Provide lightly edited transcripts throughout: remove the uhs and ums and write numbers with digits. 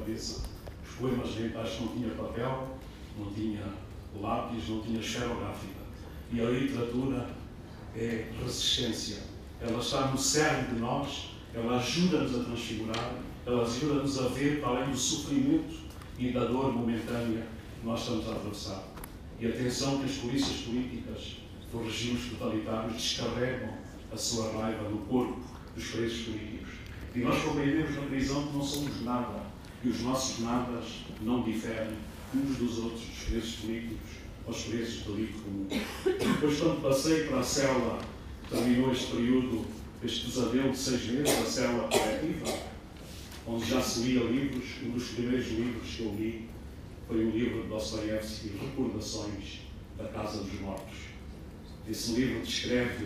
cabeça. Os poemas mentais não tinham papel, não tinha lápis, não tinha esferográfica. E a literatura é resistência. Ela está no cerne de nós, ela ajuda-nos a transfigurar, ela ajuda-nos a ver para além do sofrimento e da dor momentânea que nós estamos a atravessar. E atenção que as polícias políticas dos regimes totalitários descarregam a sua raiva no corpo dos presos políticos. E nós compreendemos na prisão que não somos nada, e os nossos nadas não diferem uns dos outros, dos presos políticos aos presos de delito comum. Depois, quando passei para a cela, terminou este período, este pesadelo de 6 meses, a cela coletiva, onde já se lia livros. Um dos primeiros livros que eu li foi o livro de Dostoiévski, Recordações da Casa dos Mortos. Esse livro descreve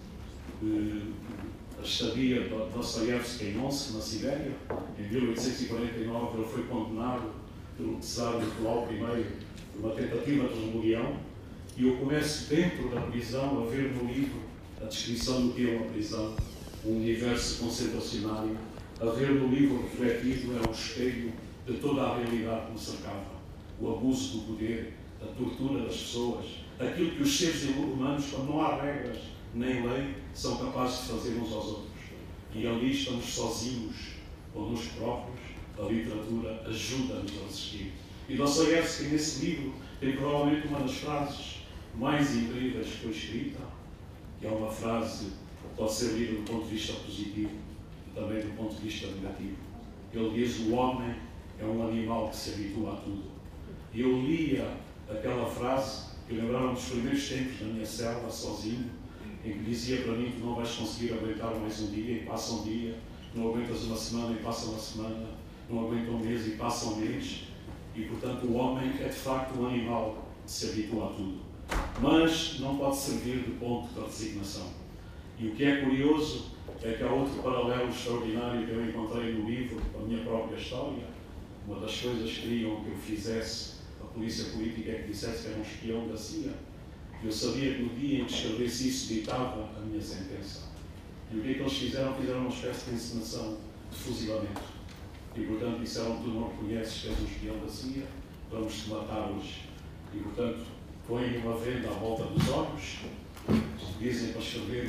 a estadia de Dostoiévski em Omsk, na Sibéria. Em 1849 ele foi condenado pelo czar Nicolau I por uma tentativa de rebelião, e eu começo dentro da prisão a ver no livro a descrição do que é uma prisão, um universo concentracionário, a ver no livro refletido é um espelho de toda a realidade que nos cercava, o abuso do poder, a tortura das pessoas, aquilo que os seres humanos, quando não há regras nem lei, são capazes de fazer uns aos outros. E ali estamos sozinhos, connosco próprios. A literatura ajuda-nos a resistir. E Dostoiévski, nesse livro, tem provavelmente uma das frases mais incríveis que foi escrita, que é uma frase que pode ser lida do ponto de vista positivo e também do ponto de vista negativo. Ele diz: o homem é um animal que se habitua a tudo. E eu lia aquela frase que lembrava dos primeiros tempos da minha cela, sozinho, em que dizia para mim que não vais conseguir aguentar mais um dia e passa um dia, não aguentas uma semana e passa uma semana, não aguenta um mês e passa um mês. E, portanto, o homem é de facto um animal que se habitua a tudo. Mas não pode servir de ponto de resignação. E o que é curioso é que há outro paralelo extraordinário que eu encontrei no livro, com a minha própria história. Uma das coisas que queriam que eu fizesse, a polícia política, é que dissesse que era um espião da CIA. Eu sabia que no dia em que escrevesse isso, ditava a minha sentença. E o que é que eles fizeram? Fizeram uma espécie de encenação de fuzilamento. E, portanto, disseram: tu não reconheces que és um espião da CIA, vamos-te matar hoje. E, portanto, põem uma venda à volta dos olhos, dizem para escrever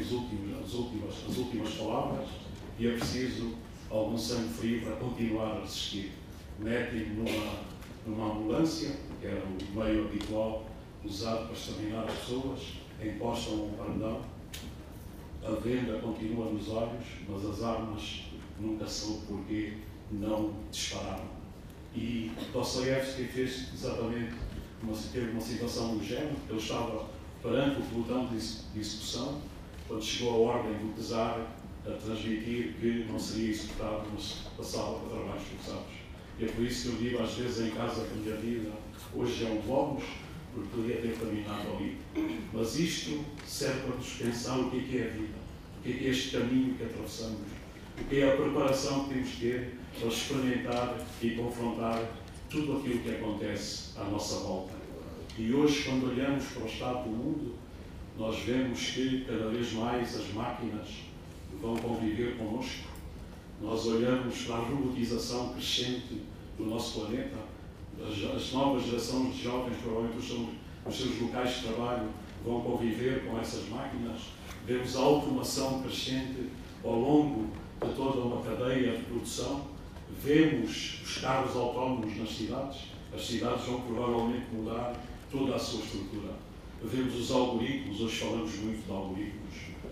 as últimas palavras, e é preciso algum sangue frio para continuar a resistir. Metem-me numa ambulância, que era o meio habitual usado para exterminar as pessoas, encostam um paredão, a venda continua nos olhos, mas as armas nunca soube porquê não dispararam. E Dostoiévski fez exatamente teve uma situação do género. Ele estava perante o pelotão de execução, quando chegou a ordem do czar a transmitir que não seria executado, mas passava para trabalhos forçados. E é por isso que eu digo às vezes em casa que a minha vida hoje é um bónus, porque podia ter terminado ali. Mas isto serve para nos pensar o que é a vida, o que é este caminho que atravessamos, o que é a preparação que temos de ter para experimentar e confrontar tudo aquilo que acontece à nossa volta. E hoje, quando olhamos para o estado do mundo, nós vemos que cada vez mais as máquinas vão conviver connosco. Nós olhamos para a robotização crescente do nosso planeta. As novas gerações de jovens, provavelmente os seus locais de trabalho, vão conviver com essas máquinas. Vemos a automação crescente ao longo de toda uma cadeia de produção. Vemos os carros autónomos nas cidades. As cidades vão provavelmente mudar toda a sua estrutura. Vemos os algoritmos, hoje falamos muito de algoritmos.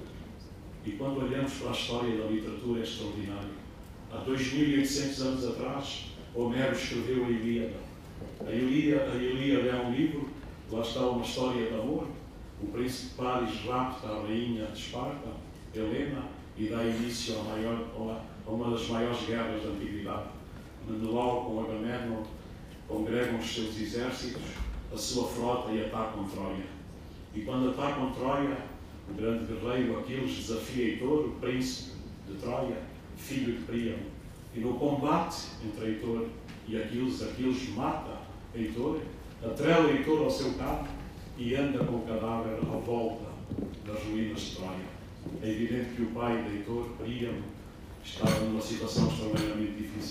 E quando olhamos para a história da literatura é extraordinário. Há 2800 anos atrás, Homero escreveu a Ilíada. A Ilíada é um livro, lá está uma história de amor. O príncipe Paris rapta a rainha de Esparta, Helena, e dá início a uma das maiores guerras da antiguidade. Menelau com Agamemnon congregam os seus exércitos, a sua frota, e atacam Troia. E quando atacam Troia, o grande guerreiro Aquiles desafia Heitor, o príncipe de Troia, filho de Príamo. E no combate entre Heitor e Aquiles, Aquiles mata Heitor, atrela Heitor ao seu carro e anda com o cadáver à volta das ruínas de Troia. É evidente que o pai de Heitor, Príamo, estava numa situação extremamente difícil.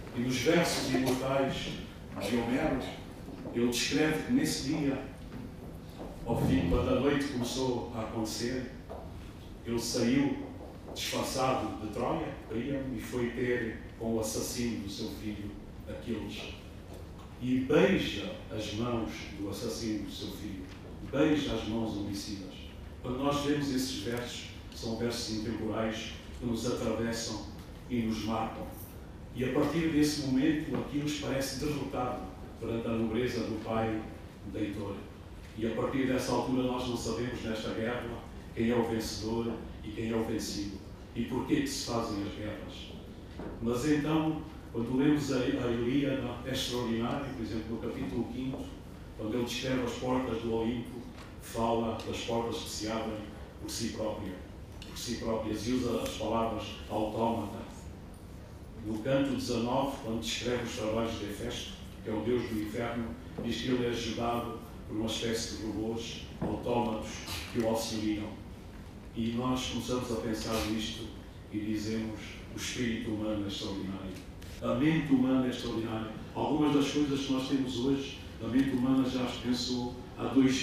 E nos versos imortais de Homero, ele descreve que nesse dia, ao fim, quando a noite começou a acontecer, ele saiu disfarçado de Troia, e foi ter com o assassino do seu filho, Aquiles. E beija as mãos do assassino do seu filho, beija as mãos homicidas. Quando nós vemos esses versos, são versos intemporais que nos atravessam e nos marcam. E a partir desse momento, Aquiles parece derrotado perante a nobreza do pai de Heitor. E a partir dessa altura nós não sabemos nesta guerra quem é o vencedor e quem é o vencido. E porquê que se fazem as guerras. Mas então, quando lemos a Ilíada, é extraordinário, por exemplo, no capítulo 5, quando ele descreve as portas do Olimpo, fala das portas que se abrem por si próprias, e usa as palavras autómata. No canto 19, quando descreve os trabalhos de Hefesto, que é o deus do inferno, diz que ele é ajudado por uma espécie de robôs autómatos que o auxiliam. E nós começamos a pensar nisto e dizemos: o espírito humano é extraordinário, a mente humana é extraordinária. Algumas das coisas que nós temos hoje, a mente humana já as pensou há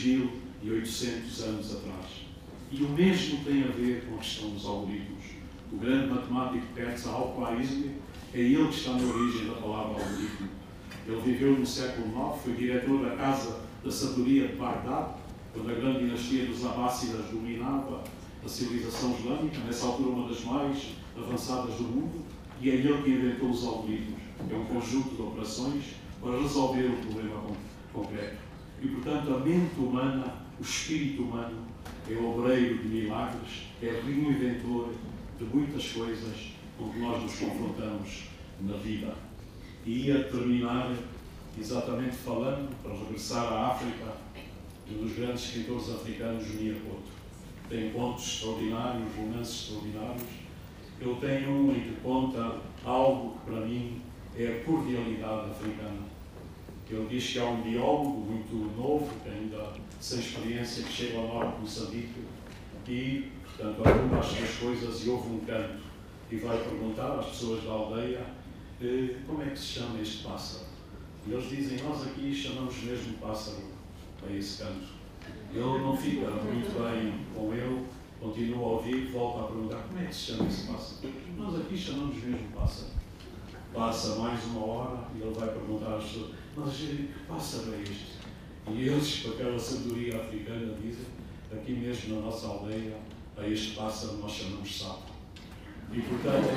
2800 anos atrás. E o mesmo tem a ver com a questão dos algoritmos. O grande matemático persa Al-Khwarizmi, é ele que está na origem da palavra algoritmo. Ele viveu no século IX, foi diretor da Casa da Sabedoria de Bagdade, quando a grande dinastia dos Abássidas dominava a civilização islâmica, nessa altura uma das mais avançadas do mundo, e é ele que inventou os algoritmos. É um conjunto de operações para resolver um problema concreto. E, portanto, a mente humana, o espírito humano, é o obreiro de milagres, é o inventor de muitas coisas com que nós nos confrontamos na vida. E ia terminar exatamente falando, para regressar à África, de um dos grandes escritores africanos, Miyakoto. Tem contos extraordinários, romances extraordinários. Eu tenho um em que conta algo que para mim é a cordialidade africana. Ele diz que há um biólogo muito novo, que ainda sem experiência, que chega ao norte de Moçambique e, portanto, arruma as suas coisas e ouve um canto e vai perguntar às pessoas da aldeia como é que se chama este pássaro. E eles dizem: nós aqui chamamos mesmo pássaro a esse canto. Ele não fica muito bem com ele, continua a ouvir, volta a perguntar: como é que se chama esse pássaro? Nós aqui chamamos mesmo pássaro. Passa mais uma hora e ele vai perguntar às pessoas: mas que pássaro é este? E eles, com aquela sabedoria africana, dizem: aqui mesmo na nossa aldeia, a este pássaro nós chamamos sapo. E, portanto,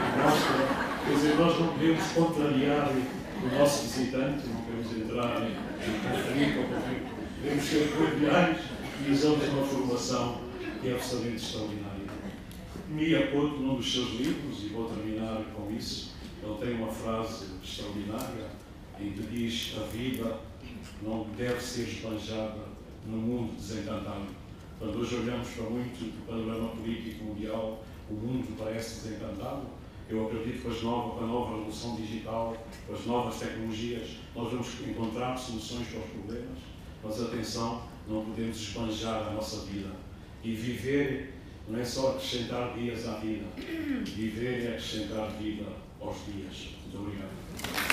nós não podemos contrariar o nosso visitante, não podemos entrar em conflito, devemos ser cordiais e usamos uma formação que é absolutamente extraordinária. Miyakoto, num dos seus livros, e vou terminar com isso, ele tem uma frase extraordinária em que diz: a vida não deve ser esbanjada no mundo desencantado. Quando hoje olhamos para muito do panorama político mundial, o mundo parece desencantado. Eu acredito que com a nova revolução digital, com as novas tecnologias, nós vamos encontrar soluções para os problemas. Mas atenção, não podemos esbanjar a nossa vida. E viver não é só acrescentar dias à vida. Viver é acrescentar vida aos dias. Muito obrigado.